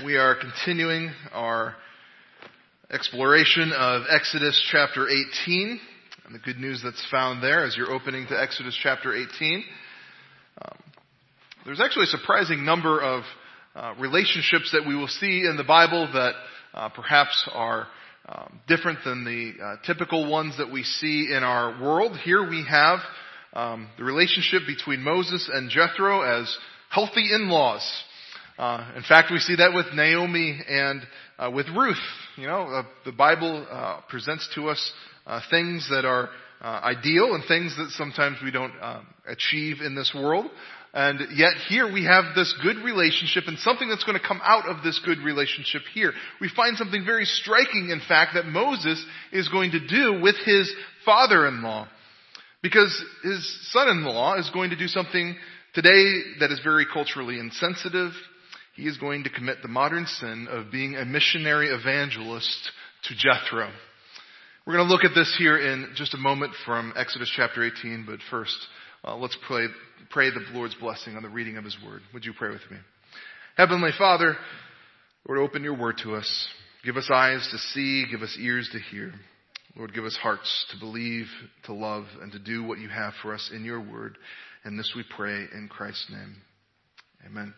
We are continuing our exploration of Exodus chapter 18 and the good news that's found there as you're opening to Exodus chapter 18. There's actually a surprising number of relationships that we will see in the Bible that perhaps are different than the typical ones that we see in our world. Here we have the relationship between Moses and Jethro as healthy in-laws. In fact, we see that with Naomi and with Ruth. You know, the Bible presents to us things that are ideal and things that sometimes we don't achieve in this world. And yet here we have this good relationship and something that's going to come out of this good relationship here. We find something very striking, in fact, that Moses is going to do with his father-in-law. Because his son-in-law is going to do something today that is very culturally insensitive. He is going to commit the modern sin of being a missionary evangelist to Jethro. We're going to look at this here in just a moment from Exodus chapter 18, but first, let's pray the Lord's blessing on the reading of His Word. Would you pray with me? Heavenly Father, Lord, open your Word to us. Give us eyes to see, give us ears to hear. Lord, give us hearts to believe, to love, and to do what you have for us in your Word. And this we pray in Christ's name. Amen.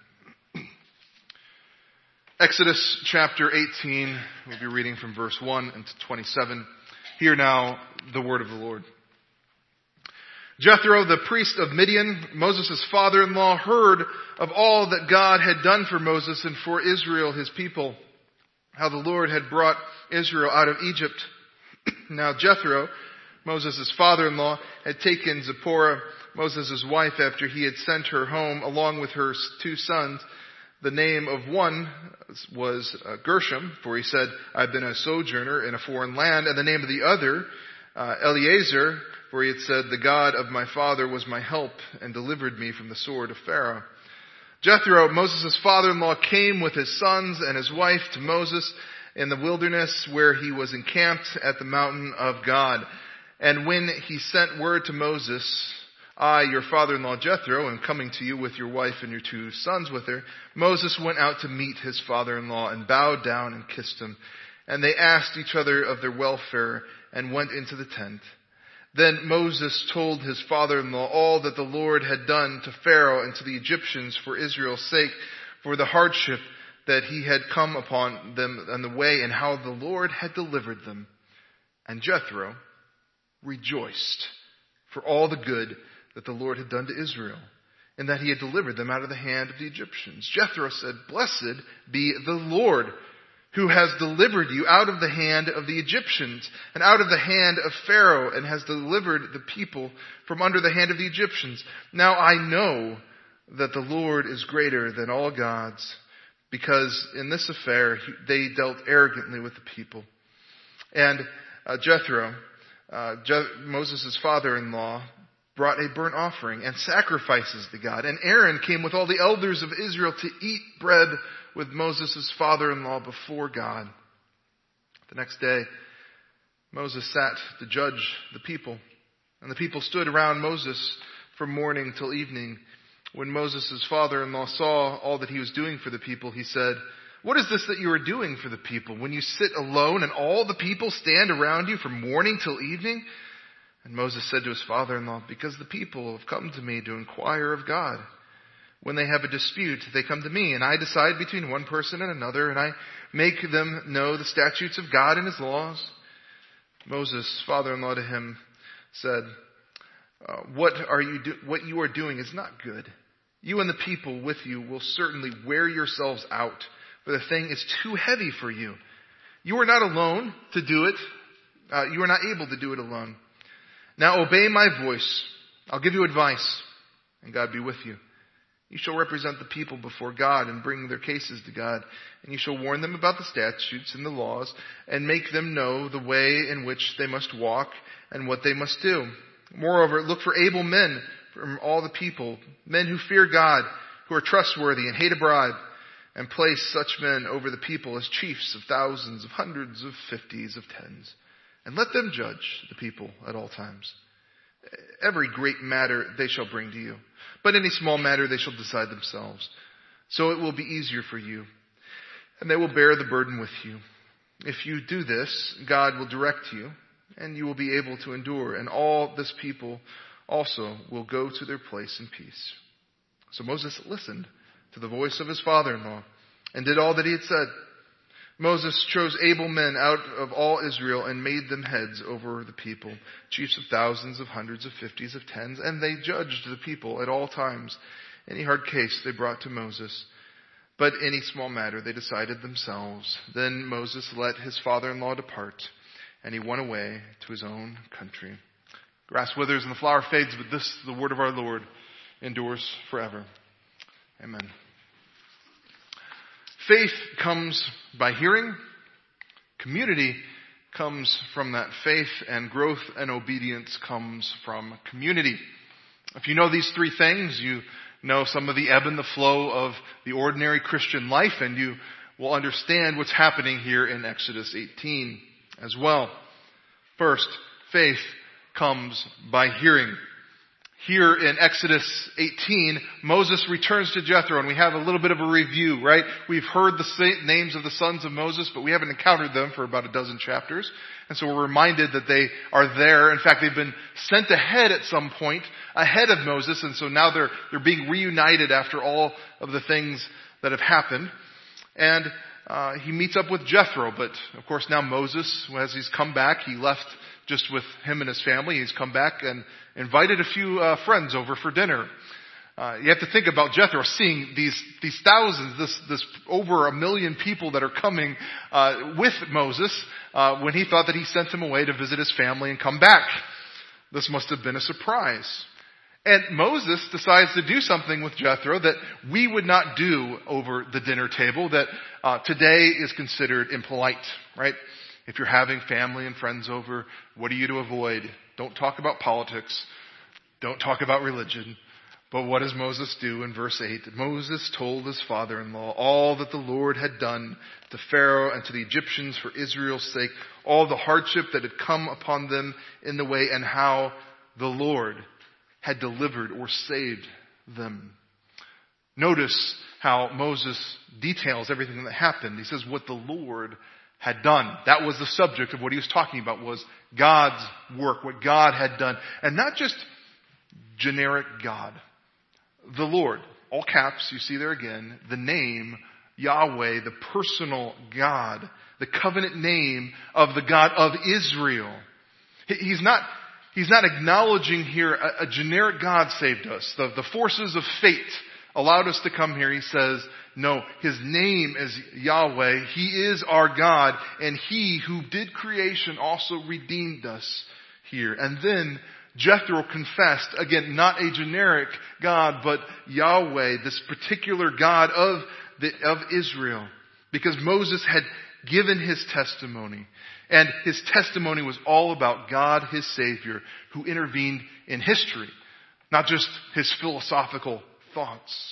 Exodus chapter 18, we'll be reading from verse 1 into 27. Hear now the word of the Lord. Jethro, the priest of Midian, Moses' father-in-law, heard of all that God had done for Moses and for Israel, his people, how the Lord had brought Israel out of Egypt. Now Jethro, Moses' father-in-law, had taken Zipporah, Moses' wife, after he had sent her home along with her 2 sons. The name of one was Gershom, for he said, I've been a sojourner in a foreign land. And the name of the other, Eliezer, for he had said, the God of my father was my help and delivered me from the sword of Pharaoh. Jethro, Moses' father-in-law, came with his sons and his wife to Moses in the wilderness where he was encamped at the mountain of God. And when he sent word to Moses, I, your father-in-law Jethro, am coming to you with your wife and your 2 sons with her, Moses went out to meet his father-in-law and bowed down and kissed him. And they asked each other of their welfare and went into the tent. Then Moses told his father-in-law all that the Lord had done to Pharaoh and to the Egyptians for Israel's sake, for the hardship that he had come upon them on the way, and how the Lord had delivered them. And Jethro rejoiced for all the good that the Lord had done to Israel, and that he had delivered them out of the hand of the Egyptians. Jethro said, Blessed be the Lord, who has delivered you out of the hand of the Egyptians, and out of the hand of Pharaoh, and has delivered the people from under the hand of the Egyptians. Now I know that the Lord is greater than all gods, because in this affair they dealt arrogantly with the people. And Jethro, Moses' father-in-law, brought a burnt offering and sacrifices to God. And Aaron came with all the elders of Israel to eat bread with Moses' father-in-law before God. The next day, Moses sat to judge the people. And the people stood around Moses from morning till evening. When Moses' father-in-law saw all that he was doing for the people, he said, What is this that you are doing for the people? When you sit alone and all the people stand around you from morning till evening? And Moses said to his father-in-law, Because the people have come to me to inquire of God. When they have a dispute, they come to me, and I decide between one person and another, and I make them know the statutes of God and His laws. Moses' father-in-law to him said, What you are doing is not good. You and the people with you will certainly wear yourselves out, for the thing is too heavy for you. You are not alone to do it. You are not able to do it alone. Now obey my voice. I'll give you advice, and God be with you. You shall represent the people before God and bring their cases to God, and you shall warn them about the statutes and the laws, and make them know the way in which they must walk and what they must do. Moreover, look for able men from all the people, men who fear God, who are trustworthy and hate a bribe, and place such men over the people as chiefs of thousands, of hundreds, of fifties, of tens. And let them judge the people at all times. Every great matter they shall bring to you, but any small matter they shall decide themselves. So it will be easier for you. and they will bear the burden with you. If you do this, God will direct you, and you will be able to endure, and all this people also will go to their place in peace." So Moses listened to the voice of his father-in-law and did all that he had said. Moses chose able men out of all Israel and made them heads over the people, chiefs of thousands, of hundreds, of fifties, of tens, and they judged the people at all times. Any hard case they brought to Moses, but any small matter they decided themselves. Then Moses let his father-in-law depart, and he went away to his own country. Grass withers and the flower fades, but this, the word of our Lord, endures forever. Amen. Faith comes by hearing. Community comes from that faith, and growth and obedience comes from community. If you know these three things, you know some of the ebb and the flow of the ordinary Christian life, and you will understand what's happening here in Exodus 18 as well. First, faith comes by hearing. Here in Exodus 18, Moses returns to Jethro, and we have a little bit of a review, right? We've heard the names of the sons of Moses, but we haven't encountered them for about a dozen chapters. And so we're reminded that they are there. In fact, they've been sent ahead at some point, ahead of Moses, and so now they're being reunited after all of the things that have happened. And he meets up with Jethro, but of course now Moses, as he's come back, he left just with him and his family. He's come back and invited a few friends over for dinner. You have to think about Jethro seeing these thousands, this over 1 million people that are coming with Moses when he thought that he sent them away to visit his family and come back. This must have been a surprise. And Moses decides to do something with Jethro that we would not do over the dinner table, that today is considered impolite, right? If you're having family and friends over, what are you to avoid? Don't talk about politics. Don't talk about religion. But what does Moses do in verse 8? Moses told his father-in-law all that the Lord had done to Pharaoh and to the Egyptians for Israel's sake, all the hardship that had come upon them in the way, and how the Lord had delivered or saved them. Notice how Moses details everything that happened. He says what the Lord had done. That was the subject of what he was talking about, was God's work, what God had done. And not just generic God. The Lord, all caps, you see there again, the name Yahweh, the personal God, the covenant name of the God of Israel. He's not acknowledging here a generic God saved us. The forces of fate allowed us to come here. He says, no, his name is Yahweh. He is our God, and he who did creation also redeemed us here. And then Jethro confessed, again, not a generic God, but Yahweh, this particular God of Israel, because Moses had given his testimony. And his testimony was all about God, his Savior, who intervened in history, not just his philosophical thoughts.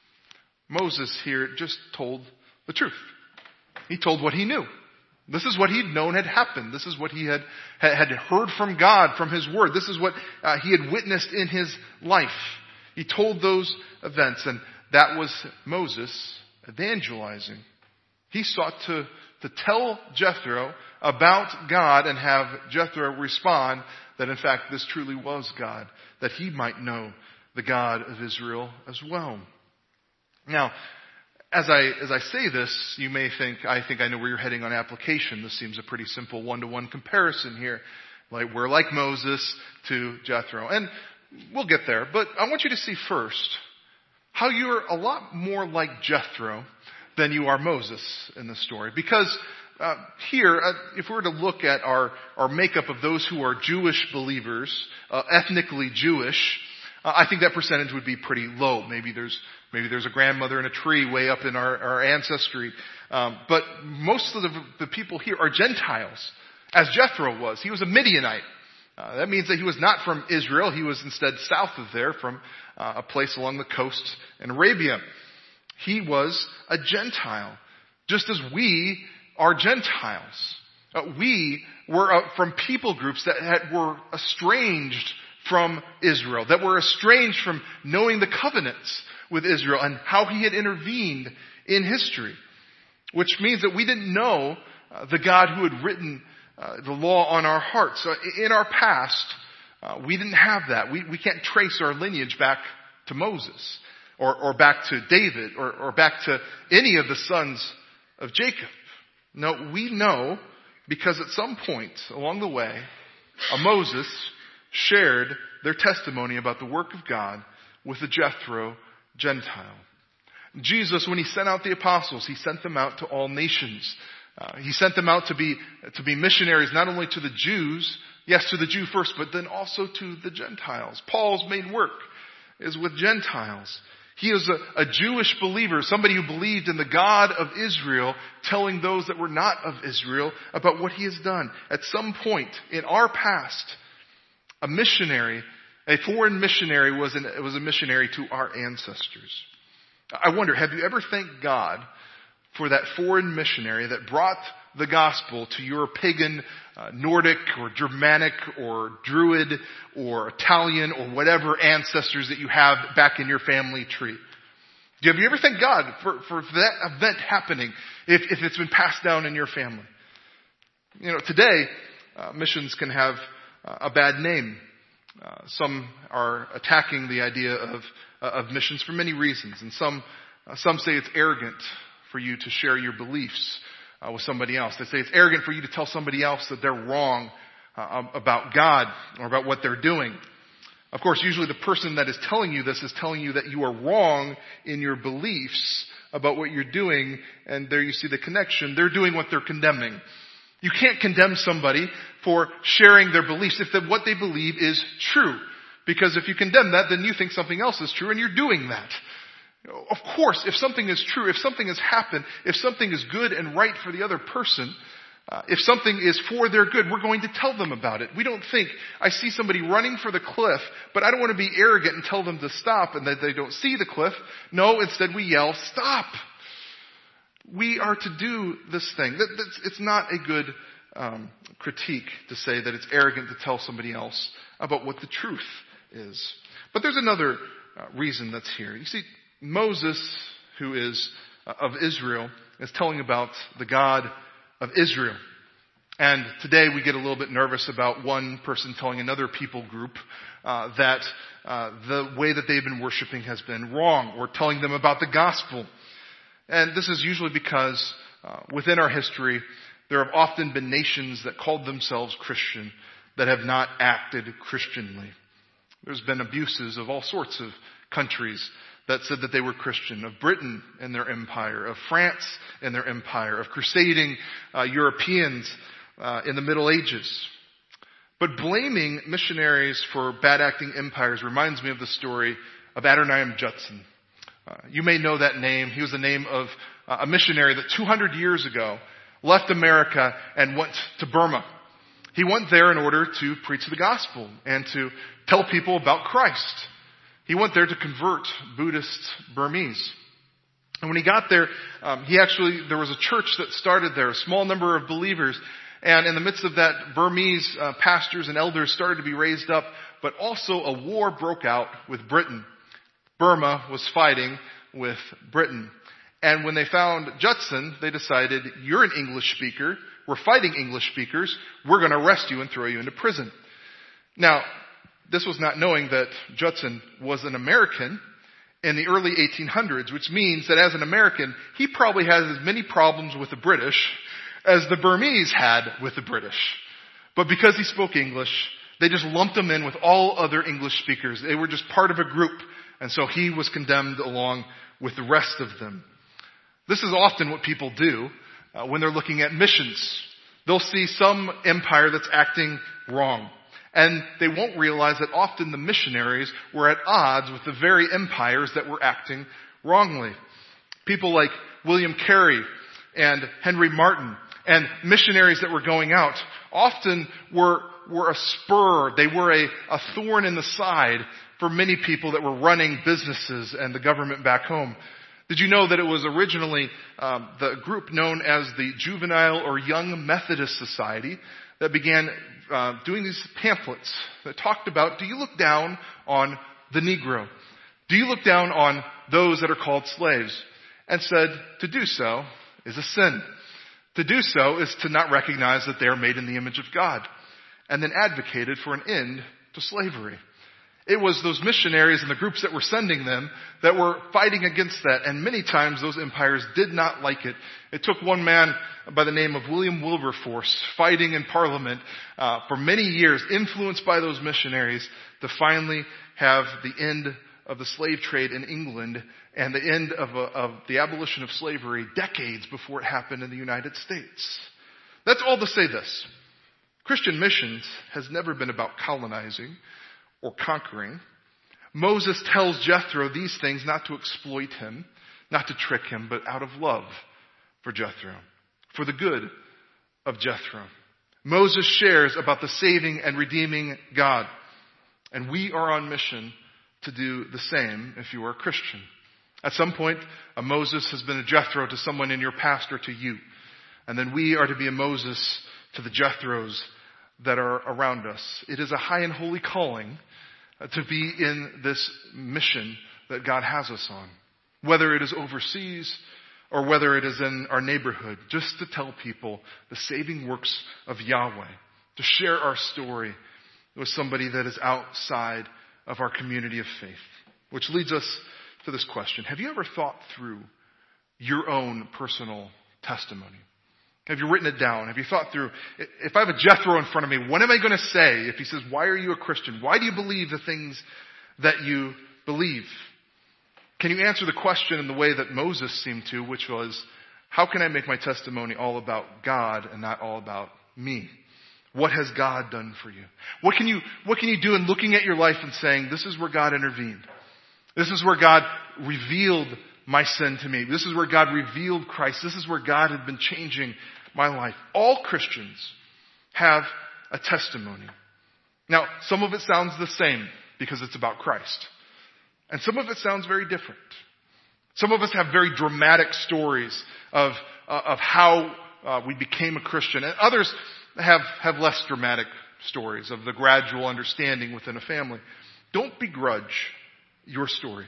Moses here just told the truth. He told what he knew. This is what he'd known had happened. This is what he had heard from God, from his word. This is what he had witnessed in his life. He told those events, and that was Moses evangelizing. He sought to tell Jethro about God and have Jethro respond that in fact this truly was God, that he might know the God of Israel as well. Now, as I say this, you may think I know where you're heading on application. This seems a pretty simple one-to-one comparison here. Like we're like Moses to Jethro. And we'll get there. But I want you to see first how you're a lot more like Jethro than you are Moses in this story. Because here, if we were to look at our makeup of those who are Jewish believers, ethnically Jewish, I think that percentage would be pretty low. Maybe there's a grandmother in a tree way up in our ancestry. But most of the people here are Gentiles, as Jethro was. He was a Midianite. That means that he was not from Israel. He was instead south of there, from a place along the coast in Arabia. He was a Gentile, just as we are Gentiles. We were from people groups that were estranged from Israel, that were estranged from knowing the covenants with Israel and how he had intervened in history. which means that we didn't know the God who had written the law on our hearts. So in our past, we didn't have that. We can't trace our lineage back to Moses or back to David or back to any of the sons of Jacob. No, we know because at some point along the way, Moses shared their testimony about the work of God with a Jethro Gentile. Jesus, when he sent out the apostles, he sent them out to all nations. He sent them out to be missionaries, not only to the Jews, yes, to the Jew first, but then also to the Gentiles. Paul's main work is with Gentiles. He is a Jewish believer, somebody who believed in the God of Israel, telling those that were not of Israel about what he has done. At some point in our past, a foreign missionary was a missionary to our ancestors. I wonder, have you ever thanked God for that foreign missionary that brought the gospel to your pagan, Nordic or Germanic or Druid or Italian or whatever ancestors that you have back in your family tree? Have you ever thanked God for that event happening if it's been passed down in your family? Today, missions can have a bad name. Some are attacking the idea of missions for many reasons, and some say it's arrogant for you to share your beliefs with somebody else. They say it's arrogant for you to tell somebody else that they're wrong about God or about what they're doing. Of course, usually the person that is telling you this is telling you that you are wrong in your beliefs about what you're doing, and there you see the connection. They're doing what they're condemning. You can't condemn somebody for sharing their beliefs if what they believe is true. Because if you condemn that, then you think something else is true and you're doing that. Of course, if something is true, if something has happened, if something is good and right for the other person, if something is for their good, we're going to tell them about it. We don't think, I see somebody running for the cliff, but I don't want to be arrogant and tell them to stop and that they don't see the cliff. No, instead we yell, stop. We are to do this thing. It's not a good critique to say that it's arrogant to tell somebody else about what the truth is. But there's another reason that's here. You see, Moses, who is of Israel, is telling about the God of Israel. And today we get a little bit nervous about one person telling another people group that the way that they've been worshiping has been wrong, or telling them about the gospel. And this is usually because within our history, there have often been nations that called themselves Christian that have not acted Christianly. There's been abuses of all sorts of countries that said that they were Christian, of Britain and their empire, of France and their empire, of crusading Europeans in the Middle Ages. But blaming missionaries for bad-acting empires reminds me of the story of Adoniram Judson. You may know that name. He was the name of a missionary that 200 years ago left America and went to Burma. He went there in order to preach the gospel and to tell people about Christ. He went there to convert Buddhist Burmese. And when he got there, there was a church that started there, a small number of believers. And in the midst of that, Burmese pastors and elders started to be raised up, but also a war broke out with Britain. Burma was fighting with Britain. And when they found Judson, they decided, you're an English speaker. We're fighting English speakers. We're going to arrest you and throw you into prison. Now, this was not knowing that Judson was an American in the early 1800s, which means that as an American, he probably had as many problems with the British as the Burmese had with the British. But because he spoke English, they just lumped him in with all other English speakers. They were just part of a group. And so he was condemned along with the rest of them. This is often what people do when they're looking at missions. They'll see some empire that's acting wrong. And they won't realize that often the missionaries were at odds with the very empires that were acting wrongly. People like William Carey and Henry Martin and missionaries that were going out often were a spur. They were a thorn in the side for many people that were running businesses and the government back home. Did you know that it was originally the group known as the Juvenile or Young Methodist Society that began doing these pamphlets that talked about, do you look down on the Negro? Do you look down on those that are called slaves? And said to do so is a sin. To do so is to not recognize that they are made in the image of God, and then advocated for an end to slavery. It was those missionaries and the groups that were sending them that were fighting against that. And many times those empires did not like it. It took one man by the name of William Wilberforce fighting in Parliament for many years, influenced by those missionaries, to finally have the end of the slave trade in England and the end of the abolition of slavery decades before it happened in the United States. That's all to say this. Christian missions has never been about colonizing or conquering. Moses tells Jethro these things not to exploit him, not to trick him, but out of love for Jethro, for the good of Jethro. Moses shares about the saving and redeeming God. And we are on mission to do the same if you are a Christian. At some point, a Moses has been a Jethro to someone in your past or to you. And then we are to be a Moses to the Jethros that are around us. It is a high and holy calling to be in this mission that God has us on. Whether it is overseas or whether it is in our neighborhood, just to tell people the saving works of Yahweh, to share our story with somebody that is outside of our community of faith. Which leads us to this question. Have you ever thought through your own personal testimony? Have you written it down? Have you thought through, if I have a Jethro in front of me, what am I going to say if he says, why are you a Christian? Why do you believe the things that you believe? Can you answer the question in the way that Moses seemed to, which was, how can I make my testimony all about God and not all about me? What has God done for you? What can you do in looking at your life and saying, this is where God intervened. This is where God revealed my sin to me. This is where God revealed Christ. This is where God had been changing my life. All Christians have a testimony. Now, some of it sounds the same because it's about Christ. And some of it sounds very different. Some of us have very dramatic stories of how we became a Christian. And others have less dramatic stories of the gradual understanding within a family. Don't begrudge your story.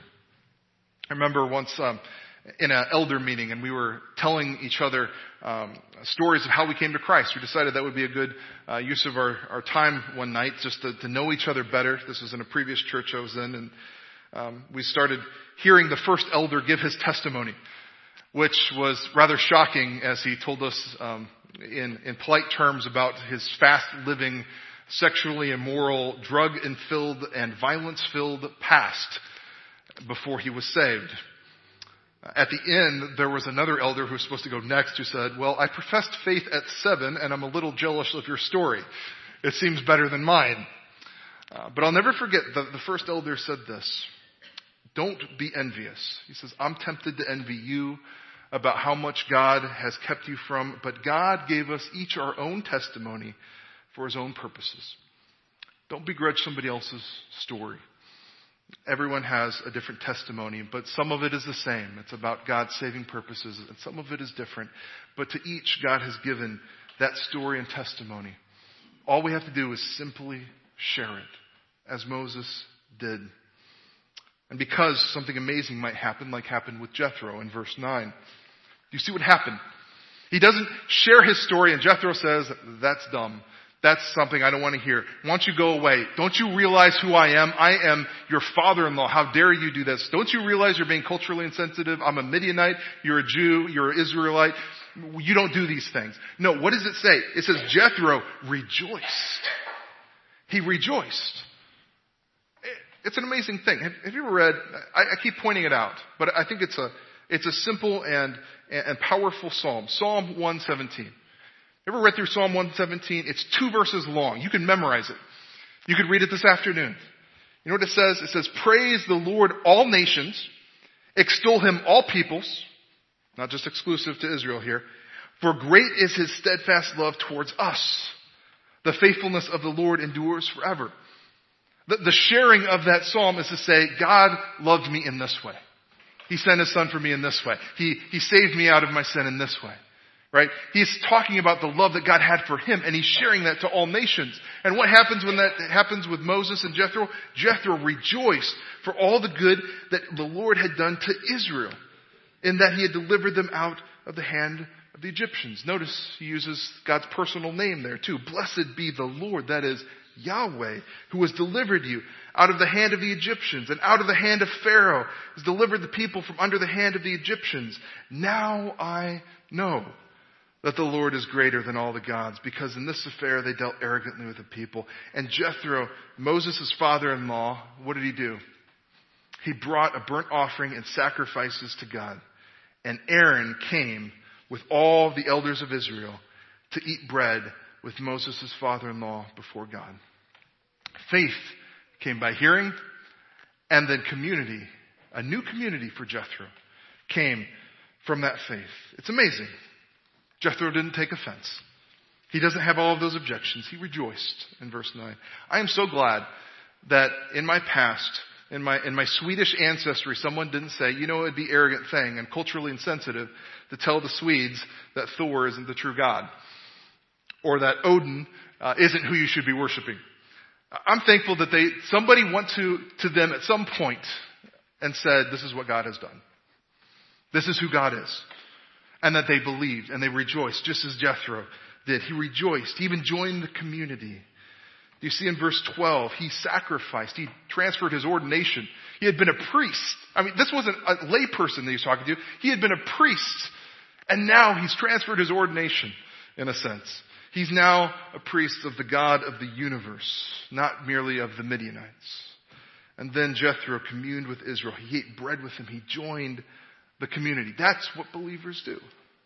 I remember once in an elder meeting, and we were telling each other stories of how we came to Christ. We decided that would be a good use of our time one night, just to know each other better. This was in a previous church I was in, and we started hearing the first elder give his testimony, which was rather shocking as he told us in polite terms about his fast-living, sexually immoral, drug-filled, and violence-filled past before he was saved. At the end, there was another elder who was supposed to go next who said, well, I professed faith at 7 and I'm a little jealous of your story. It seems better than mine. But I'll never forget the first elder said this. Don't be envious. He says, I'm tempted to envy you about how much God has kept you from, but God gave us each our own testimony for his own purposes. Don't begrudge somebody else's story. Everyone has a different testimony, but some of it is the same. It's about God's saving purposes, and some of it is different. But to each, God has given that story and testimony. All we have to do is simply share it, as Moses did. And because something amazing might happen, like happened with Jethro in verse 9. Do you see what happened? He doesn't share his story, and Jethro says, that's dumb. That's something I don't want to hear. Why don't you go away? Don't you realize who I am? I am your father-in-law. How dare you do this? Don't you realize you're being culturally insensitive? I'm a Midianite. You're a Jew. You're an Israelite. You don't do these things. No, what does it say? It says Jethro rejoiced. He rejoiced. It's an amazing thing. Have you ever read, I keep pointing it out, but I think it's a simple and powerful psalm. Psalm 117. Ever read through Psalm 117? It's 2 verses long. You can memorize it. You could read it this afternoon. You know what it says? It says, praise the Lord, all nations. Extol him, all peoples. Not just exclusive to Israel here. For great is his steadfast love towards us. The faithfulness of the Lord endures forever. The sharing of that psalm is to say, God loved me in this way. He sent his son for me in this way. He saved me out of my sin in this way. Right? He's talking about the love that God had for him, and he's sharing that to all nations. And what happens when that happens with Moses and Jethro? Jethro rejoiced for all the good that the Lord had done to Israel. in that he had delivered them out of the hand of the Egyptians. Notice he uses God's personal name there too. Blessed be the Lord, that is Yahweh, who has delivered you out of the hand of the Egyptians and out of the hand of Pharaoh, has delivered the people from under the hand of the Egyptians. Now I know that the Lord is greater than all the gods, because in this affair they dealt arrogantly with the people. And Jethro, Moses' father-in-law, what did he do? He brought a burnt offering and sacrifices to God. And Aaron came with all the elders of Israel to eat bread with Moses' father-in-law before God. Faith came by hearing, and then community, a new community for Jethro, came from that faith. It's amazing. Jethro didn't take offense. He doesn't have all of those objections. He rejoiced in verse 9. I am so glad that in my past, in my Swedish ancestry, someone didn't say, it would be an arrogant thing and culturally insensitive to tell the Swedes that Thor isn't the true God, or that Odin isn't who you should be worshiping. I'm thankful that somebody went to them at some point and said, this is what God has done. This is who God is. And that they believed and they rejoiced, just as Jethro did. He rejoiced. He even joined the community. You see in verse 12, he sacrificed. He transferred his ordination. He had been a priest. This wasn't a lay person that he was talking to. He had been a priest. And now he's transferred his ordination, in a sense. He's now a priest of the God of the universe, not merely of the Midianites. And then Jethro communed with Israel. He ate bread with him. He joined the community. That's what believers do.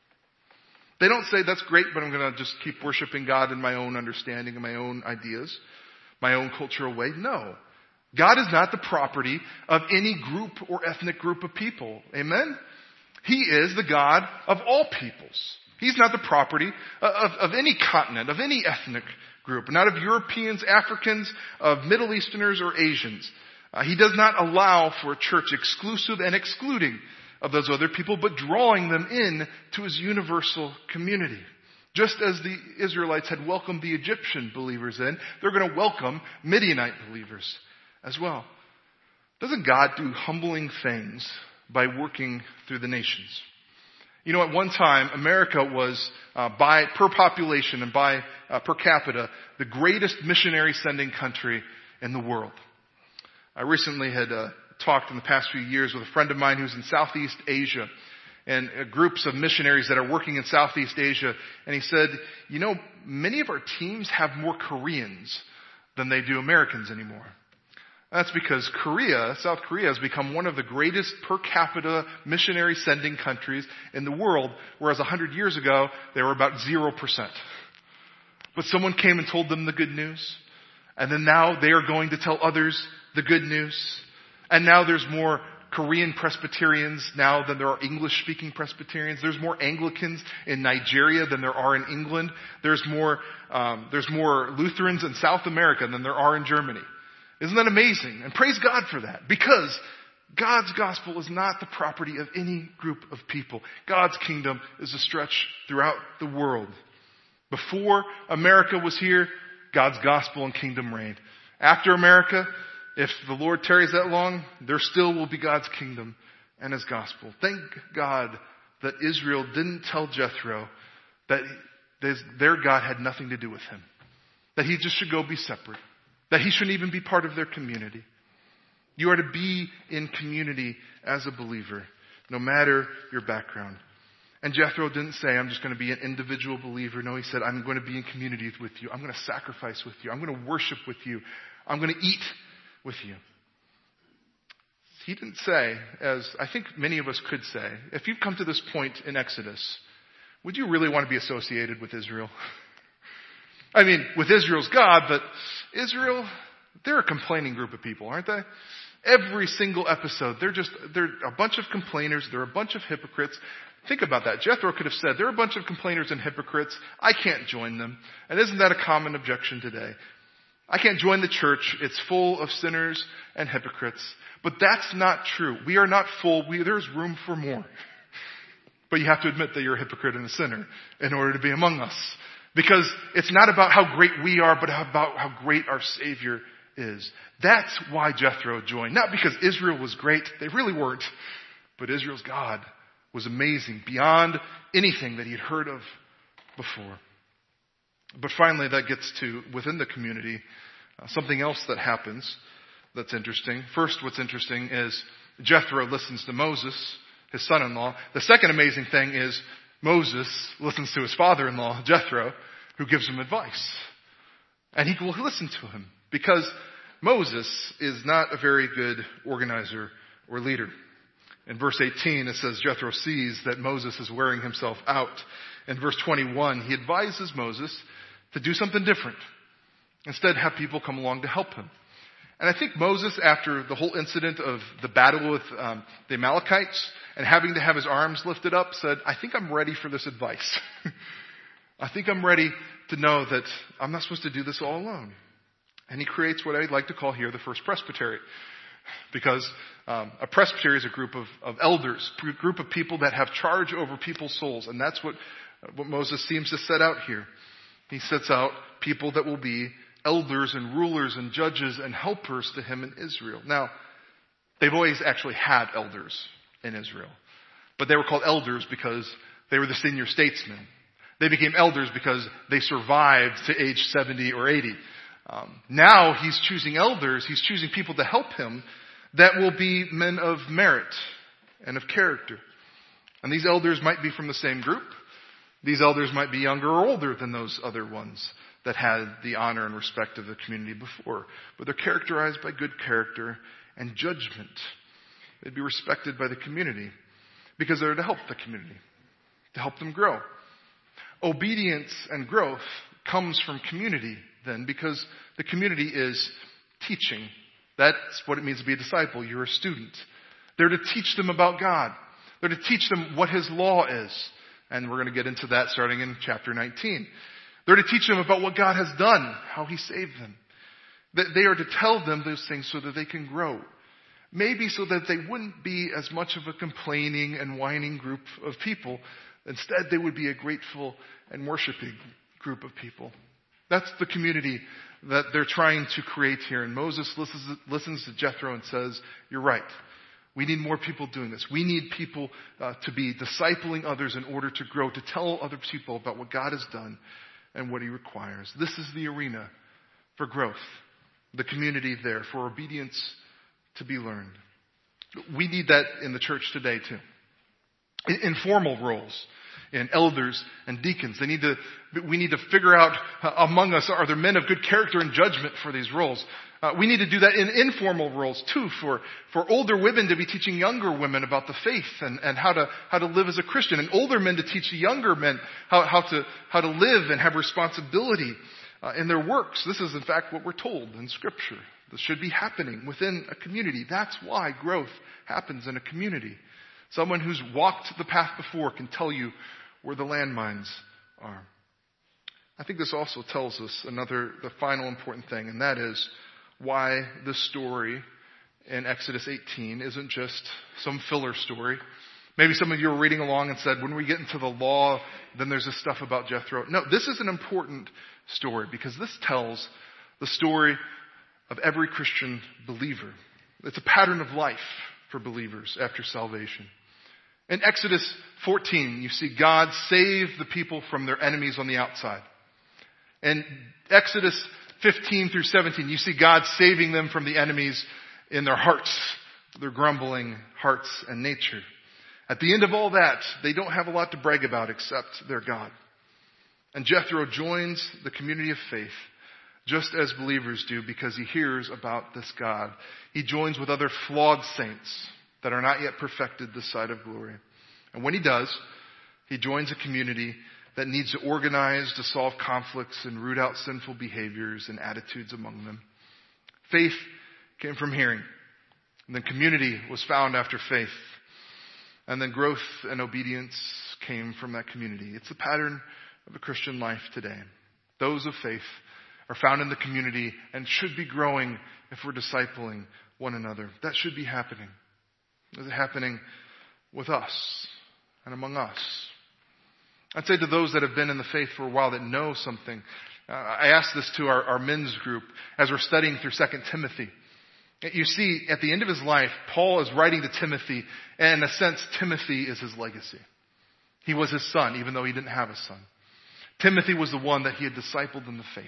They don't say, that's great, but I'm going to just keep worshiping God in my own understanding and my own ideas, my own cultural way. No. God is not the property of any group or ethnic group of people. Amen? He is the God of all peoples. He's not the property of any continent, of any ethnic group. Not of Europeans, Africans, of Middle Easterners, or Asians. He does not allow for a church exclusive and excluding of those other people, but drawing them in to his universal community. Just as the Israelites had welcomed the Egyptian believers in, they're going to welcome Midianite believers as well. Doesn't God do humbling things by working through the nations? At one time, America was, by per population and by per capita, the greatest missionary sending country in the world. I recently had talked in the past few years with a friend of mine who's in Southeast Asia and groups of missionaries that are working in Southeast Asia. And he said, many of our teams have more Koreans than they do Americans anymore. That's because South Korea has become one of the greatest per capita missionary sending countries in the world, whereas 100 years ago, they were about 0%. But someone came and told them the good news. And then now they are going to tell others the good news. And now there's more Korean Presbyterians now than there are English-speaking Presbyterians. There's more Anglicans in Nigeria than there are in England. There's more Lutherans in South America than there are in Germany. Isn't that amazing? And praise God for that. Because God's gospel is not the property of any group of people. God's kingdom is a stretch throughout the world. Before America was here, God's gospel and kingdom reigned. After America, if the Lord tarries that long, there still will be God's kingdom and his gospel. Thank God that Israel didn't tell Jethro that their God had nothing to do with him. That he just should go be separate. That he shouldn't even be part of their community. You are to be in community as a believer, no matter your background. And Jethro didn't say, I'm just going to be an individual believer. No, he said, I'm going to be in community with you. I'm going to sacrifice with you. I'm going to worship with you. I'm going to eat with you. He didn't say, as I think many of us could say, if you've come to this point in Exodus, would you really want to be associated with Israel? With Israel's God, but Israel, they're a complaining group of people, aren't they? Every single episode, they're a bunch of complainers. They're a bunch of hypocrites. Think about that. Jethro could have said, they're a bunch of complainers and hypocrites. I can't join them. And isn't that a common objection today? I can't join the church. It's full of sinners and hypocrites. But that's not true. We are not full. There's room for more. But you have to admit that you're a hypocrite and a sinner in order to be among us. Because it's not about how great we are, but about how great our Savior is. That's why Jethro joined. Not because Israel was great. They really weren't. But Israel's God was amazing, beyond anything that he had heard of before. But finally, that gets to, within the community, something else that happens that's interesting. First, what's interesting is Jethro listens to Moses, his son-in-law. The second amazing thing is Moses listens to his father-in-law, Jethro, who gives him advice. And he will listen to him because Moses is not a very good organizer or leader. In verse 18, it says Jethro sees that Moses is wearing himself out. In verse 21, he advises Moses to do something different. Instead, have people come along to help him. And I think Moses, after the whole incident of the battle with the Amalekites and having to have his arms lifted up, said, I think I'm ready for this advice. I think I'm ready to know that I'm not supposed to do this all alone. And he creates what I'd like to call here the first presbytery. Because a presbytery is a group of elders, a group of people that have charge over people's souls. And that's what Moses seems to set out here. He sets out people that will be elders and rulers and judges and helpers to him in Israel. Now, they've always actually had elders in Israel. But they were called elders because they were the senior statesmen. They became elders because they survived to age 70 or 80. Now he's choosing elders, he's choosing people to help him that will be men of merit and of character. And these elders might be from the same group. These elders might be younger or older than those other ones that had the honor and respect of the community before. But they're characterized by good character and judgment. They'd be respected by the community because they're to help the community, to help them grow. Obedience and growth comes from community then, because the community is teaching. That's what it means to be a disciple. You're a student. They're to teach them about God. They're to teach them what His law is. And we're going to get into that starting in chapter 19. They're to teach them about what God has done, how He saved them. They are to tell them those things so that they can grow. Maybe so that they wouldn't be as much of a complaining and whining group of people. Instead, they would be a grateful and worshiping group of people. That's the community that they're trying to create here. And Moses listens to Jethro and says, you're right. We need more people doing this. We need people to be discipling others in order to grow, to tell other people about what God has done and what He requires. This is the arena for growth, the community there, for obedience to be learned. We need that in the church today too. Informal roles in elders and deacons. We need to figure out among us, are there men of good character and judgment for these roles? We need to do that in informal roles too, for older women to be teaching younger women about the faith and how to live as a Christian, and older men to teach the younger men how to live and have responsibility in their works. This is in fact what we're told in Scripture. This should be happening within a community. That's why growth happens in a community. Someone who's walked the path before can tell you where the landmines are. I think this also tells us the final important thing, and that is why this story in Exodus 18 isn't just some filler story. Maybe some of you were reading along and said, when we get into the law, then there's this stuff about Jethro. No, this is an important story because this tells the story of every Christian believer. It's a pattern of life for believers after salvation. In Exodus 14, you see God save the people from their enemies on the outside. In Exodus 15 through 17, you see God saving them from the enemies in their hearts, their grumbling hearts and nature. At the end of all that, they don't have a lot to brag about except their God. And Jethro joins the community of faith just as believers do because he hears about this God. He joins with other flawed saints that are not yet perfected this side of glory. And when he does, he joins a community that needs to organize to solve conflicts and root out sinful behaviors and attitudes among them. Faith came from hearing. And then community was found after faith. And then growth and obedience came from that community. It's the pattern of the Christian life today. Those of faith are found in the community and should be growing if we're discipling one another. That should be happening. Is it happening with us and among us? I'd say to those that have been in the faith for a while that know something, I asked this to our men's group as we're studying through 2 Timothy. You see, at the end of his life, Paul is writing to Timothy, and in a sense, Timothy is his legacy. He was his son, even though he didn't have a son. Timothy was the one that he had discipled in the faith.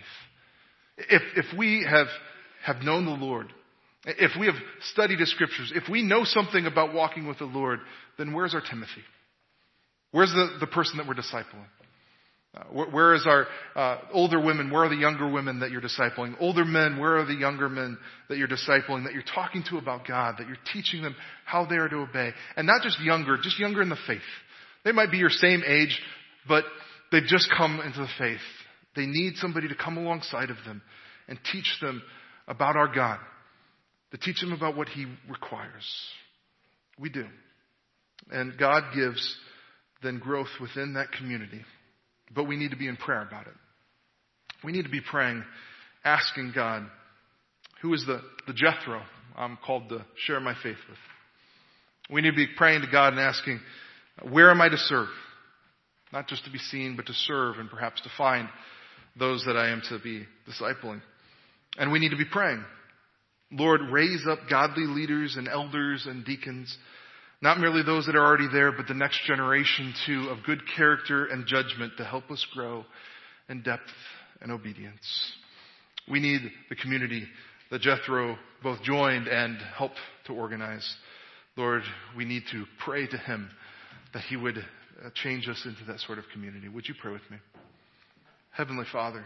If we have known the Lord, if we have studied his scriptures, if we know something about walking with the Lord, then where's our Timothy? Where's the person that we're discipling? Where is our older women? Where are the younger women that you're discipling? Older men, where are the younger men that you're discipling, that you're talking to about God, that you're teaching them how they are to obey? And not just younger in the faith. They might be your same age, but they've just come into the faith. They need somebody to come alongside of them and teach them about our God, to teach them about what he requires. We do. And God gives then growth within that community. But we need to be in prayer about it. We need to be praying, asking God, who is the Jethro I'm called to share my faith with? We need to be praying to God and asking, where am I to serve? Not just to be seen, but to serve and perhaps to find those that I am to be discipling. And we need to be praying, Lord, raise up godly leaders and elders and deacons, not merely those that are already there, but the next generation too of good character and judgment to help us grow in depth and obedience. We need the community that Jethro both joined and helped to organize. Lord, we need to pray to him that he would change us into that sort of community. Would you pray with me? Heavenly Father,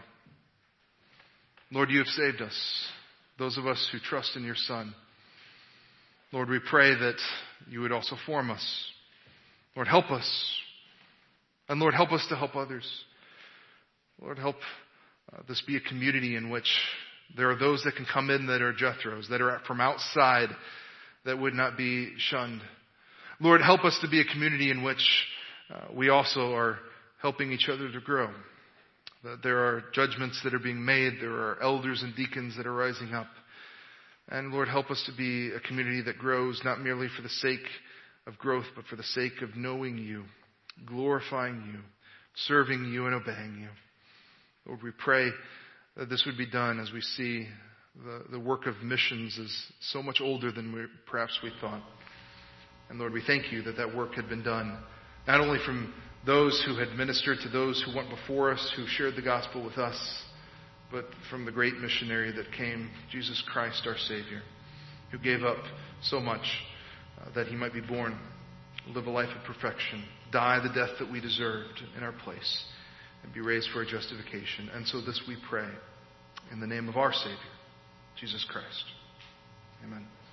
Lord, you have saved us, those of us who trust in your Son. Lord, we pray that you would also form us. Lord, help us. And Lord, help us to help others. Lord, help this be a community in which there are those that can come in that are Jethros, that are from outside, that would not be shunned. Lord, help us to be a community in which we also are helping each other to grow. That there are judgments that are being made. There are elders and deacons that are rising up. And Lord, help us to be a community that grows not merely for the sake of growth, but for the sake of knowing you, glorifying you, serving you, and obeying you. Lord, we pray that this would be done as we see the work of missions is so much older than perhaps we thought. And Lord, we thank you that work had been done, not only from those who had ministered to those who went before us, who shared the gospel with us, but from the great missionary that came, Jesus Christ, our Savior, who gave up so much that he might be born, live a life of perfection, die the death that we deserved in our place, and be raised for our justification. And so this we pray in the name of our Savior, Jesus Christ. Amen.